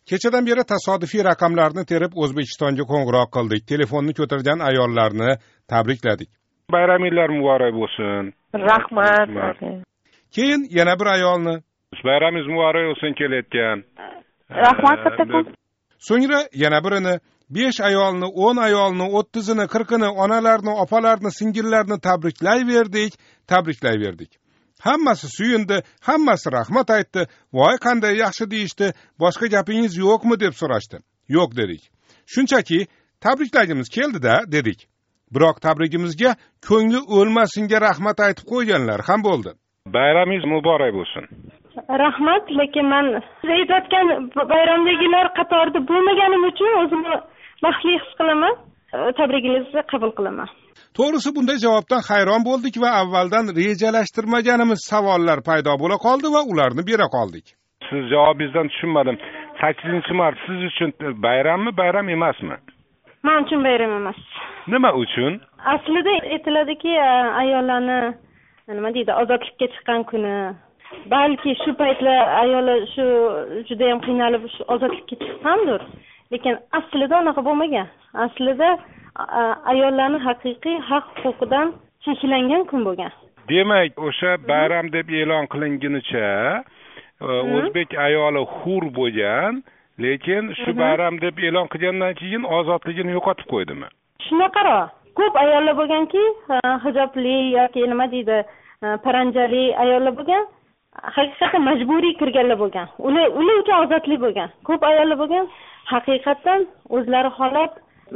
Kechadan beri tasodifiy raqamlarni terib O'zbekistonga qo'ng'iroq qildik. Telefonni ko'targan ayollarni tabrikladik. Bayraminglar muborak bo'lsin. Rahmat. Keyin yana bir ayolni Bayramingiz muborak bo'lsin kelayotgan. Rahmat kattakon. So'ngra yana birini, 5 ayolni, 10 ayolni, 30'ini, 40'ini, onalarni, opalarni, singillarni tabriklayverdik. Hammasi suyundi, hammasi rahmat aytdi. Voy qanday yaxshi deyishdi. Boshqa gapingiz yo'qmi deb so'rashdi. Yo'q dedik. Shunchaki tabriklagimiz keldi-da dedik. Biroq tabrigimizga ko'ngli o'lmasinga rahmat aytib qo'yganlar ham bo'ldi. Bayramingiz muborak bo'lsin. Rahmat, lekin men siz aytayotgan bayramdagilar qatorida bo'lmaganim uchun o'zimni baxtli his qilaman. Tabrigingizni qabul qilaman. To'g'risi bunday javobdan hayron bo'ldik va avvaldan rejalashtirmaganimiz savollar paydo bo'la qoldi va ularni bera qoldik. Siz javobingizdan tushunmadim. 8-mart siz uchun bayrammi, bayram emasmi? Men uchun bayram emas. Nima uchun? Aslida aytiladiki, ayollarni nima deydi, ozodlikka chiqqan kuni. Balki shu paytlar ayollar shu juda ham qiynalib ozodlikka chiqqandir. Lekin aslida unaqa bo'lmagan. Aslida ayollarning haqiqiy haq-huquqidan cheklangan kun bo'lgan. Demak, o'sha bayram deb e'lon qilingunicha o'zbek ayoli hur bo'lgan, lekin shu bayram deb e'lon qilgandan keyin ozodligini yo'qotib qo'ydimi? Shunaqaro. Ko'p ayollar bo'lganki, hijobli yoki nima deydi, paranjali ayollar bo'lgan. Haqiqatan majburiy kirganlar bo'lgan. Ular uchun ozodlik bo'lgan. Ko'p ayollar bo'lgan, haqiqatan o'zlari xohlab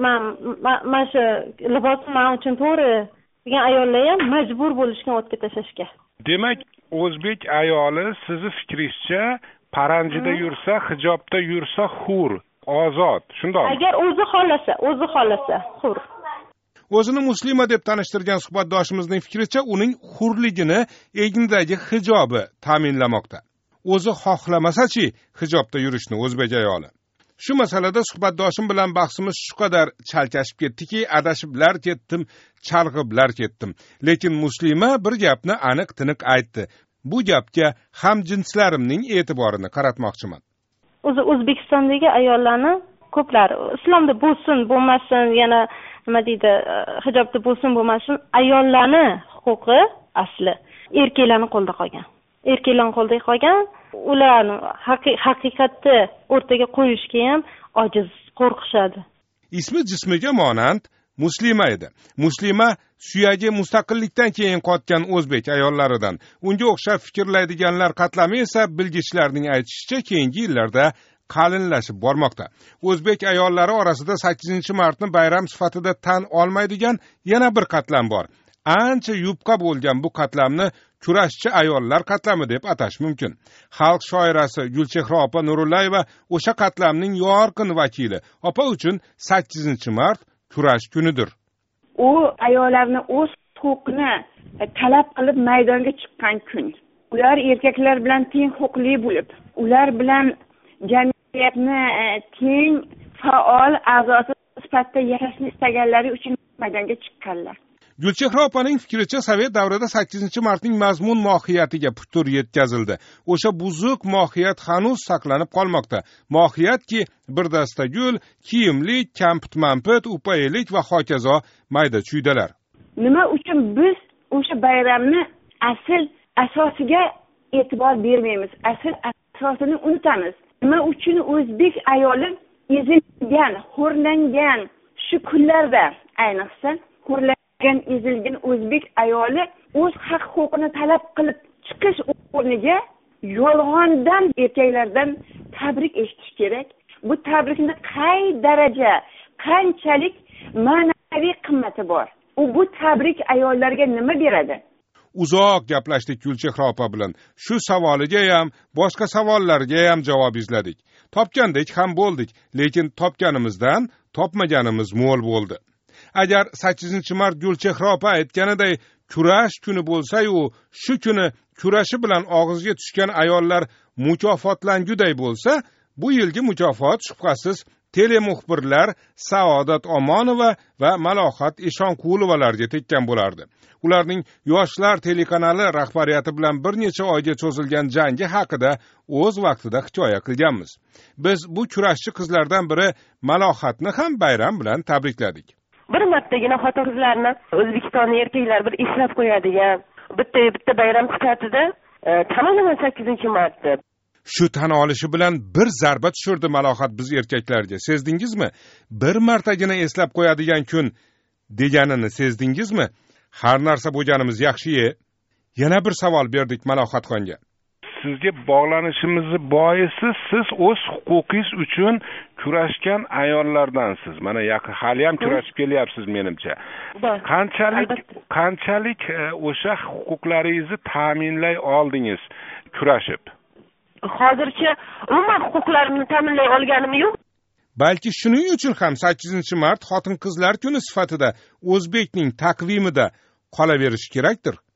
mana shu libosni men uchun to'g'ri degan ayollar ham majbur bo'lishgan o'tga tashlashga. Demak, o'zbek ayoli sizni fikringizcha paranjida yursa, hijobda yursa hur, ozod, shundoqmi? Agar o'zi xohlasa, hur. O'zini muslima deb tanishtirgan suhbatdoshimizning fikricha, uning hurligini egnidagi hijobi ta'minlamoqda. O'zi xohlamasa-chi hijobda yurishni o'zbek ayoli. Shu masalada suhbatdoshim bilan bahsimiz shu qadar chalkashib ketdiki, adashiblar ketdim, chalg'iblar ketdim. Lekin muslima bir gapni aniq-tiniq aytdi. Bu gapga hamjinslarimning e'tiborini qaratmoqchiman. O'zi O'zbekistondagi ayollarni ko'plari islomda bo'lsin, bo'lmasin, yana nima deydi, hijobda bo'lsin, bo'lmasin, ayollarning huquqi asli erkaklarning qo'lida qolgan. Erkaklarning qo'lida qolgan. Ularni haqiqatni o'rtaga qo'yishga ham ojiz, qo'rqishadi. Ismi jismiga monand muslima edi. Muslima suyagi mustaqillikdan keyin qotgan o'zbek ayollaridan. Unga o'xshab fikrlaydiganlar qatlami esa bilgichlarning aytishicha keyingi yillarda qalinlashib bormoqda. O'zbek ayollari orasida 8-martni bayram sifatida tan olmaydigan yana bir qatlam bor. Ancha yupqa bo'lgan bu qatlamni kurashchi ayollar qatlami deb atash mumkin. Xalq shoirasi Gulchehra opa Nurullayeva o'sha qatlamning yorqin vakili. Opa uchun 8-mart kurash kunidir. U ayollarni o'z huquqini talab qilib maydonga chiqqan kun. Ular erkaklar bilan teng huquqli bo'lib, ular bilan jamiyatni teng faol a'zosi sifatida yashashni istaganlari uchun maydonga chiqqanlar. Gulchehra opaning fikricha Sovet davrida 8-martning mazmun mohiyatiga putur yetkazildi. O'sha buzuq mohiyat hanuz saqlanib qolmoqda. Mohiyatki bir dasta gul, kiyimlik, kampit-mampit, upayelik va hokazo mayda-chuydalar. Nima uchun biz o'sha bayramni asosiga e'tibor bermaymiz? Asl asosini unutamiz. Nima uchun o'zbek ayoli ezilgan, xo'rlangan shu kunlarda ayniqsa ezilgan o'zbek ayoli o'z haq-huquqini talab qilib chiqish o'rniga yolg'ondan erkaklardan tabrik eshitish kerak. Bu tabrikni qay daraja, qanchalik ma'naviy qimmati bor? Bu tabrik ayollarga nima beradi? Uzoq gaplashdik Gulchehra opa bilan. Shu savoliga ham, boshqa savollarga ham javob izladik. Topgandek ham bo'ldik, lekin topganimizdan topmaganimiz mo'l bo'ldi. Agar 8-mart Gulchehra opa aytganiday kurash kuni bo'lsa-yu, shu kuni kurashi bilan og'izga tushgan ayollar mukofotlanguday bo'lsa, bu yilgi mukofot shubhasiz telemuxbirlar Saodat Omonova va Malohat Eshonqulovalarga tekkan bo'lardi. Ularning Yoshlar telekanali rahbariyati bilan bir necha oyga cho'zilgan jangi haqida o'z vaqtida hikoya qilganmiz. Biz bu kurashchi qizlardan biri Malohatni ham bayram bilan tabrikladik. Bir martagina xotin-qizlarni O'zbekistonning erkaklar bir eslab qo'yadigan bitta bayram sifatida tamoman 8-mart. Shu tan olishi bilan bir zarba tushirdi Malohat biz erkaklarga. Sezdingizmi? Bir martagina eslab qo'yadigan kun deganini sezdingizmi? Har narsa bo'lganimiz yaxshi-ye. Yana bir savol berdik Malohatxonga. Sizga bog'lanishimizni boisi siz o'z huquqingiz uchun kurashgan ayollardansiz. Mana hali ham kurashib kelyapsiz menimcha. Qanchalik o'sha huquqlaringizni ta'minlay oldingiz kurashib? Hozircha umuman huquqlarimni ta'minlay olganim yo'q. Balki shuning uchun ham 8-mart xotin-qizlar kuni sifatida O'zbekning taqvimida qolaverishi kerakdir.